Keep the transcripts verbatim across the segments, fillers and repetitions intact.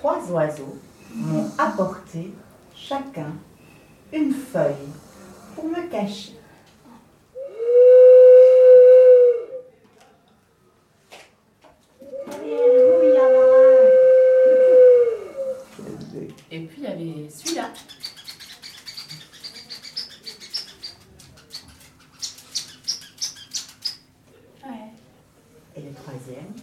trois oiseaux m'ont apporté chacun une feuille pour me cacher. Et puis il y avait celui-là. Ouais. Et le troisième.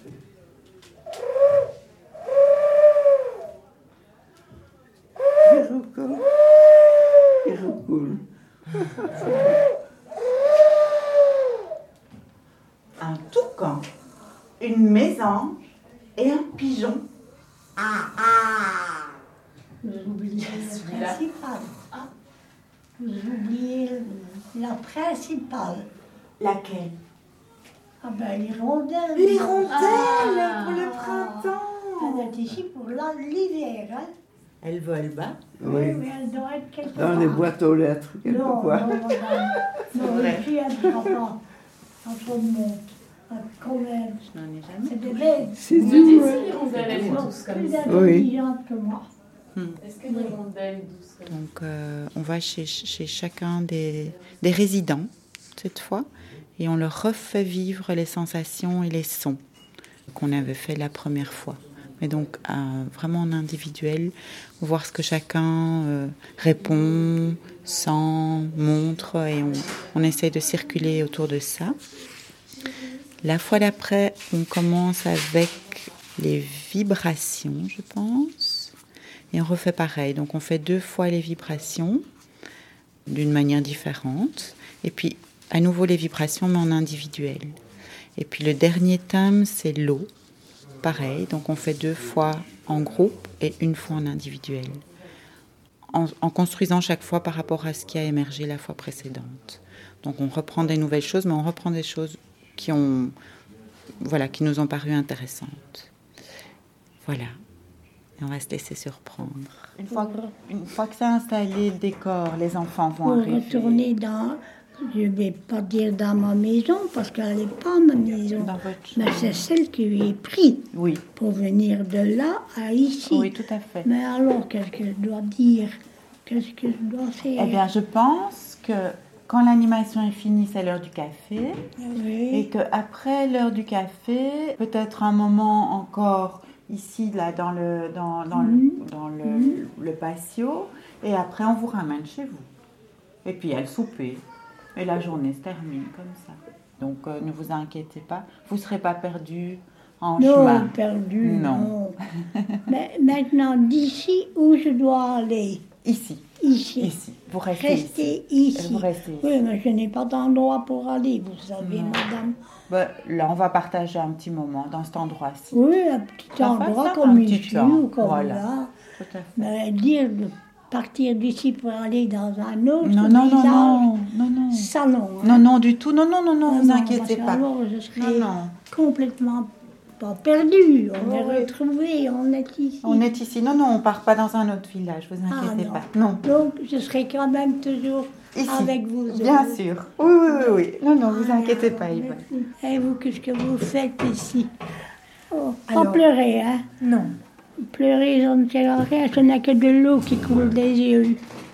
Un toucan, une mésange et un pigeon. Ah ah! Vous oubliez le principal. Ah. Vous oubliez la principale. Laquelle? Ah ben l'hirondelle. L'hirondelle Ah. pour le printemps. Elle est ici pour l'hiver. Hein. Elle vole bas? Oui, mais elle doit être quelque Dans part. les boîtes aux lettres, Non, quelquefois. non, madame. C'est Non, vrai. les filles, elles ne sont pas en trop de monde. Quand même. Je n'en ai jamais. C'est des belles. C'est Vous me doux, dites hein. si l'hirondelle elle est Non, douce comme plus ça. intelligentes que moi. Est-ce que l'hirondelle est douce comme ça? Donc, euh, on va chez, chez chacun des, des résidents, cette fois, et on leur refait vivre les sensations et les sons qu'on avait fait la première fois. Mais donc, euh, vraiment en individuel, voir ce que chacun euh, répond, sent, montre, et on, on essaie de circuler autour de ça. La fois d'après, on commence avec les vibrations, je pense. Et on refait pareil. Donc on fait deux fois les vibrations d'une manière différente. Et puis à nouveau les vibrations, mais en individuel. Et puis le dernier thème, c'est l'eau. Pareil. Donc on fait deux fois en groupe et une fois en individuel. En, en construisant chaque fois par rapport à ce qui a émergé la fois précédente. Donc on reprend des nouvelles choses, mais on reprend des choses qui ont, voilà, qui nous ont paru intéressantes. Voilà. Et on va se laisser surprendre. Une fois que, une fois que c'est installé, le décor, les enfants vont Pour arriver. retourner dans, je ne vais pas dire dans ma maison, parce qu'elle n'est pas ma maison. Dans votre Mais chambre. c'est celle que j'ai prise Oui, pour venir de là à ici. oui, tout à fait. Mais alors, qu'est-ce que je dois dire? Qu'est-ce que je dois faire? Eh bien, je pense que quand l'animation est finie, c'est l'heure du café. Oui. Et qu'après l'heure du café, peut-être un moment encore ici, là, dans le, dans, dans Mhm. le, dans le, le patio. Et après, on vous ramène chez vous. Et puis, il y a le souper. Et la journée se termine comme ça. Donc, euh, ne vous inquiétez pas. Vous ne serez pas perdus en Non, chemin. perdu, Non. non. Mais maintenant, d'ici où je dois aller? Ici. Ici. Ici. Vous restez Rester ici. ici. Vous restez ici. Oui, mais je n'ai pas d'endroit pour aller, vous savez, Non. madame. Ben, là, on va partager un petit moment dans cet endroit-ci. Oui, un petit Ça fait endroit ça, comme un petit ici temps. ou comme Voilà. là. Tout à fait. Mais dire de partir d'ici pour aller dans un autre Non, non, non, village, non, non, non. salon. hein. Non, non, du tout. Non, non, non, non, Ah vous non, inquiétez parce pas. qu'alors, je serais Non, non. complètement pas perdue. On Oui, est oui. retrouvés, on est ici. On est ici. Non, non, on part pas dans un autre village, vous Ah, inquiétez non. pas. Non. Donc, je serai quand même toujours Ici. avec vous. Bien autres. sûr. Oui, oui, oui, oui. Non, non, vous Ah, inquiétez pas, Yvonne. merci. Et vous, qu'est-ce que vous faites ici? Oh, pas Alors- pleurer, hein? Non. Pleurer, ça ne sert à rien, ce n'est que de l'eau qui coule des yeux.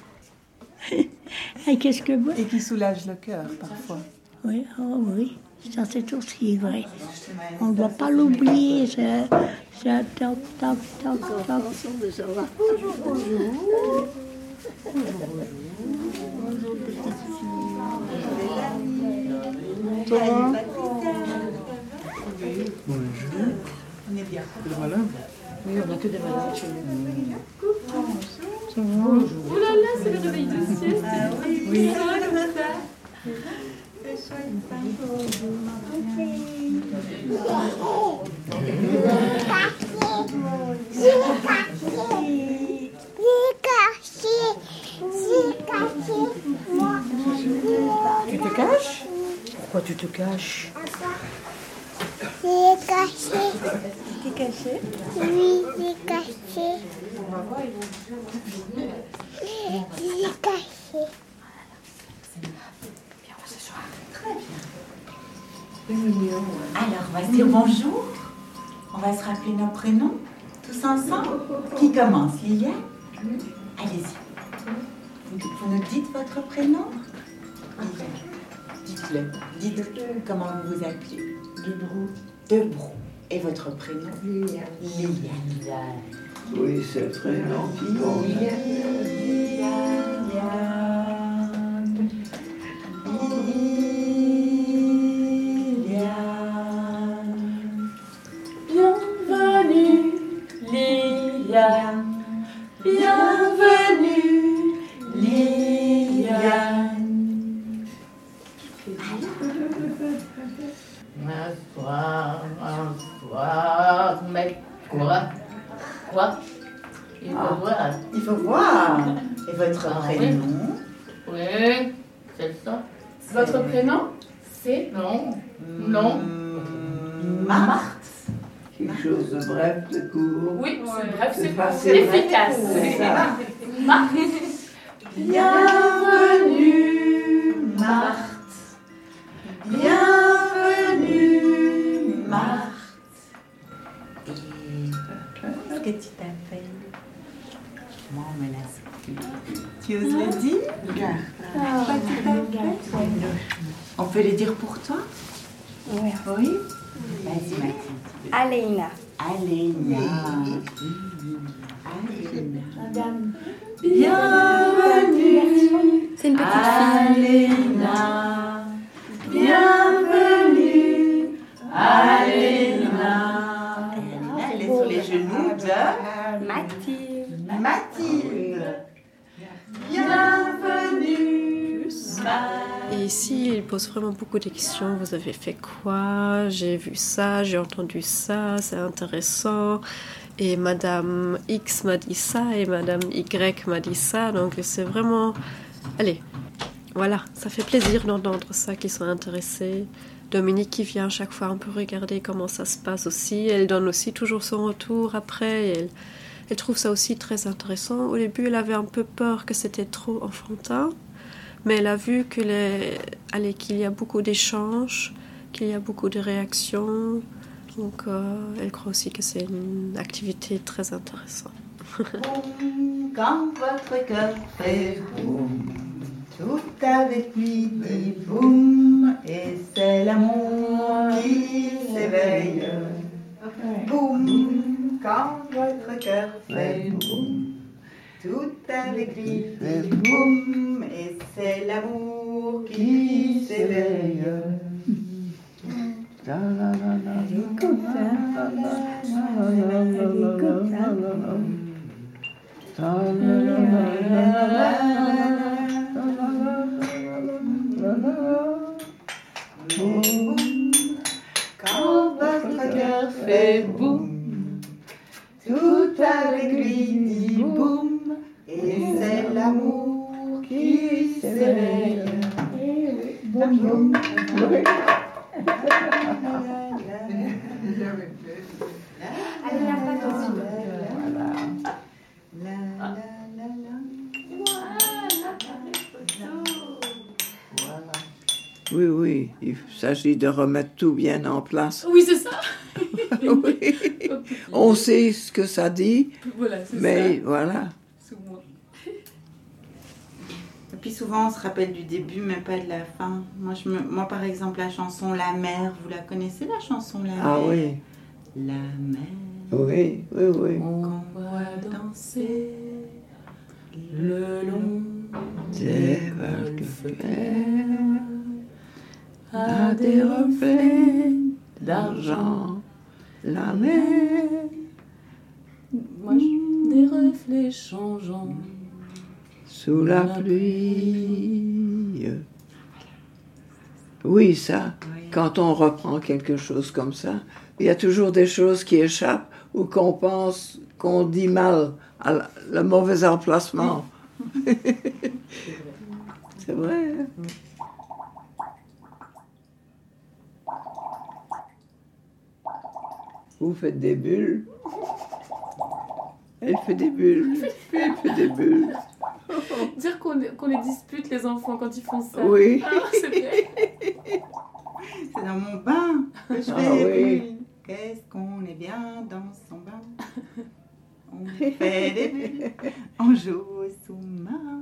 Et qu'est-ce que vous... Et qui soulage le cœur parfois. Oui, oh oui, ça c'est aussi vrai. On ne doit pas l'oublier, c'est... c'est toc, toc, toc, toc. Ouh là là, c'est le réveil de sieste. Oui. Ça va comme ça? Tu te caches? Pourquoi tu te caches? C'est caché. T'es caché? Oui, c'est caché. C'est caché. Alors, on va se dire bonjour. On va se rappeler nos prénoms. Tous ensemble? Qui commence? Liliane? Allez-y. Vous, vous nous dites votre prénom? Liliane. Dites-le. Dites comment vous vous appelez. Debrou. Debrou. Et votre prénom? Liliane. Liliane. Oui, c'est très gentil. Liliane. Bienvenue, Liliane. Bienvenue, Liliane. M'asseoir, m'asseoir, mais quoi? Quoi? Il faut Ah. voir. Il faut voir. Et votre Ah, prénom? Oui, c'est ça. Votre prénom? C'est Non, non. Hmm, Marthe. Quelque chose de bref, de court. Oui, c'est bref, C'est c'est facile. efficace. C'est ça. Bienvenue, Marthe. Bienvenue, Marthe. Et qu'est-ce que tu t'appelles? Moi, on me laisse plus. Tu oses le dire? Comment tu t'appelles? On peut le dire pour toi? Oui. Oui? Vas-y, Mathilde. Alena. Alena. Alena. Madame. Bienvenue. C'est une petite Alena. Bienvenue. Alena. Alena, elle est sur les genoux de Mathilde. Mathilde. Bienvenue. Et ici, il pose vraiment beaucoup de questions. Vous avez fait quoi? J'ai vu ça, j'ai entendu ça, c'est intéressant. Et Madame X m'a dit ça et Madame Y m'a dit ça. Donc c'est vraiment... Allez, voilà, ça fait plaisir d'entendre ça, qu'ils sont intéressés. Dominique qui vient chaque fois un peu regarder comment ça se passe aussi. Elle donne aussi toujours son retour après. Elle, elle trouve ça aussi très intéressant. Au début, elle avait un peu peur que c'était trop enfantin. Mais elle a vu que les, allez, qu'il y a beaucoup d'échanges, qu'il y a beaucoup de réactions. Donc, euh, elle croit aussi que c'est une activité très intéressante. Boum, quand votre cœur fait boum, tout avec lui dit boum, et c'est l'amour qui s'éveille. Boum, quand votre cœur fait boum, tout avec lui dit boum, et c'est l'amour qui s'éveille. La, la, la, la, Écoute, hein. Écoute, hein. la, la, la, la, la, Boum, quand votre cœur fait boum, tout avec lui dit boum, et c'est l'amour qui s'éveille. Boum, boum. Allez, la patte aussi. Oui, oui, il s'agit de remettre tout bien en place. Oui, c'est ça. Oui. On sait ce que ça dit, Voilà, c'est mais ça. voilà. Sous moi. Et puis souvent on se rappelle du début mais pas de la fin. Moi, je me... Moi par exemple la chanson La Mer, vous la connaissez la chanson La Mer? Ah oui, La mer, oui, oui, oui. on voit danser le long Des golfe vagues clair à des reflets d'argent, la mer. Moi, je- des reflets changeants. Sous la pluie. Oui, ça, Oui. quand on reprend quelque chose comme ça, il y a toujours des choses qui échappent ou qu'on pense qu'on dit mal, à la- le mauvais emplacement. C'est vrai. Hein? Vous faites des bulles. Elle fait des bulles. Puis elle fait des bulles. Dire qu'on qu'on les dispute, les enfants, quand ils font ça. Oui. Ah, c'est vrai. C'est dans mon bain que je Ah fais des oui. bulles. Qu'est-ce qu'on est bien dans son bain. On fait des bulles, on joue au sous-marin.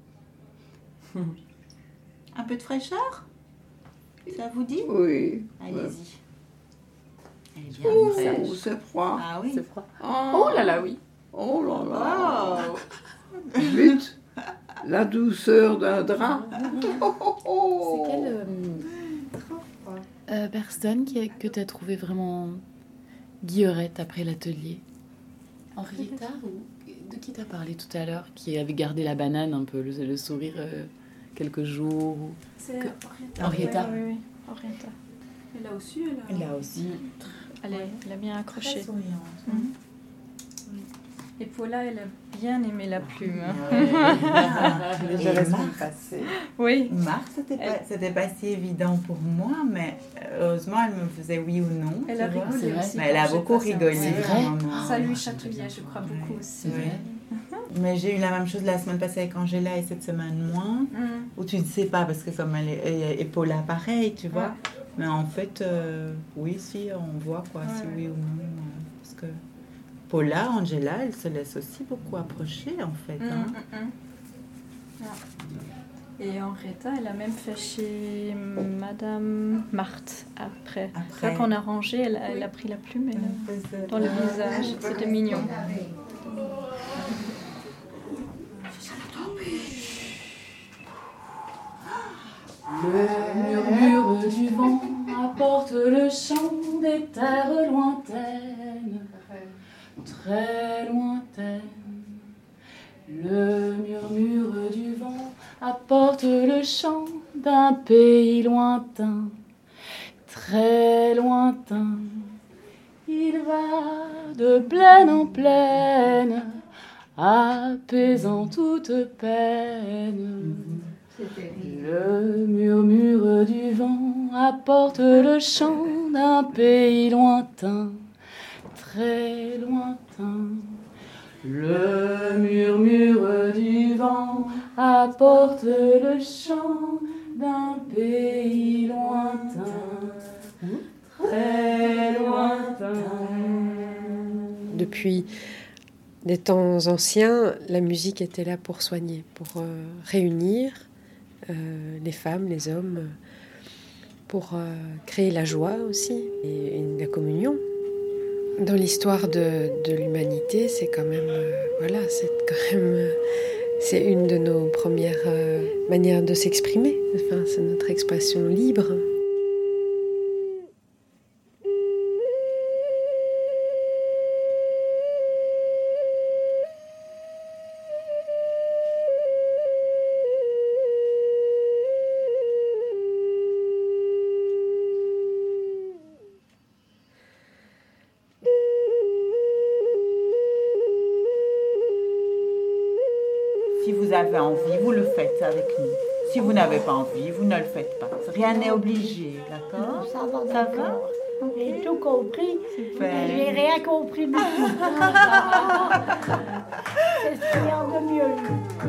Un peu de fraîcheur? Ça vous dit? Oui. Allez-y. Elle est bien Oh, fraîche. c'est froid. Ah oui? C'est froid. Oh, Oh là là, oui. oh là là. Oh. Vite. La douceur d'un drap. Oh, oh, oh. C'est quelle euh, euh, personne qui a- que tu as trouvé vraiment guillerette après l'atelier? Henrietta ou de qui t'as parlé tout à l'heure, qui avait gardé la banane un peu, le, le sourire euh, quelques jours? C'est Que- Henrietta. Henrietta. Oui, oui, oui. Henrietta. Elle a aussi, elle a... Là aussi. Elle, est, elle a bien accroché. Très souriante. Mhm. Et Paula, elle a bien aimé la plume. hein. Ouais. Déjà Et la semaine Marc, passée. Oui. Marc, c'était pas, c'était pas si évident pour moi, mais heureusement, elle me faisait oui ou non. Elle tu a vois. rigolé C'est vrai. aussi. Mais elle a quand j'ai beaucoup passé un- rigolé. C'est vrai. à un moment. Ça lui chatouillait, je crois, beaucoup aussi. C'est vrai. Mais j'ai eu la même chose la semaine passée avec Angela et cette semaine moins, Mhm. où tu ne sais pas, parce que comme elle est, et, et Paula, pareil, tu vois. Ouais. Mais en fait, euh, oui, si, on voit quoi, si Ouais. oui ou non. euh, parce que Paula, Angela, elle se laisse aussi beaucoup approcher, en fait. Mhm, hein. mhm. Ouais. Et Henrietta, elle a même fait chez Madame Marthe après. Après. Quand on a rangé, elle, a- elle a pris la plume et là, dans le visage. C'était mignon. Le murmure du vent apporte le chant des terres lointaines, très lointaines. Le murmure du vent apporte le chant d'un pays lointain, très lointain. Il va de plaine en plaine, apaisant toute peine. Le murmure du vent apporte le chant d'un pays lointain, très lointain. Le murmure du vent apporte le chant d'un pays lointain, très lointain. Depuis des temps anciens, la musique était là pour soigner, pour euh, réunir euh, les femmes, les hommes, euh, pour euh, créer la joie aussi et, et la communion. Dans l'histoire de, de l'humanité, c'est quand même, euh, voilà, c'est quand même, euh, c'est une de nos premières euh, manières de s'exprimer. Enfin, c'est notre expression libre. Si vous avez envie, vous le faites avec nous. Si vous n'avez pas envie, vous ne le faites pas. Rien n'est obligé, d'accord? Ça va, Ça d'accord. J'ai tout compris. Super. Mais j'ai rien compris du tout. C'est ce qu'il y a de mieux.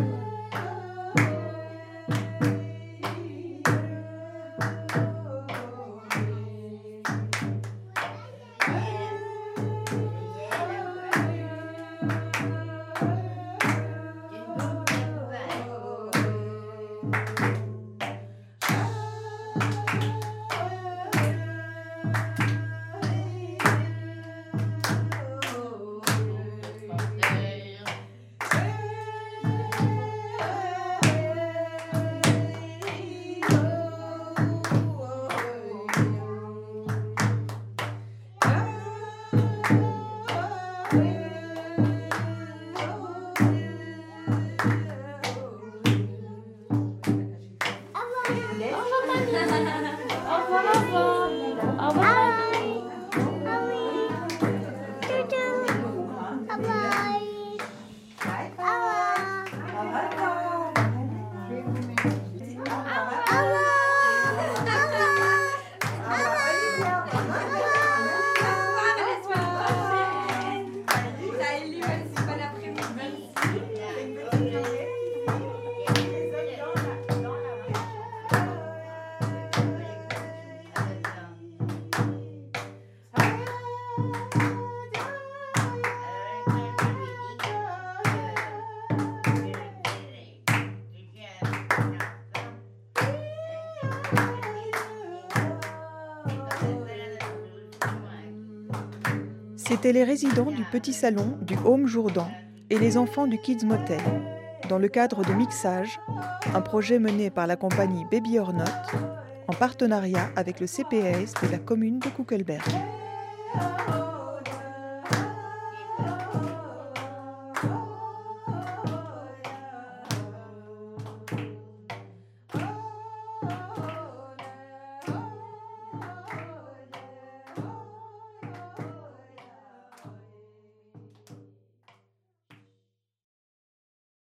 C'étaient les résidents du petit salon du Home Jourdan et les enfants du Kids Motel, dans le cadre de Mixage, un projet mené par la compagnie Baby or Not, en partenariat avec le C P A S de la commune de Koekelberg.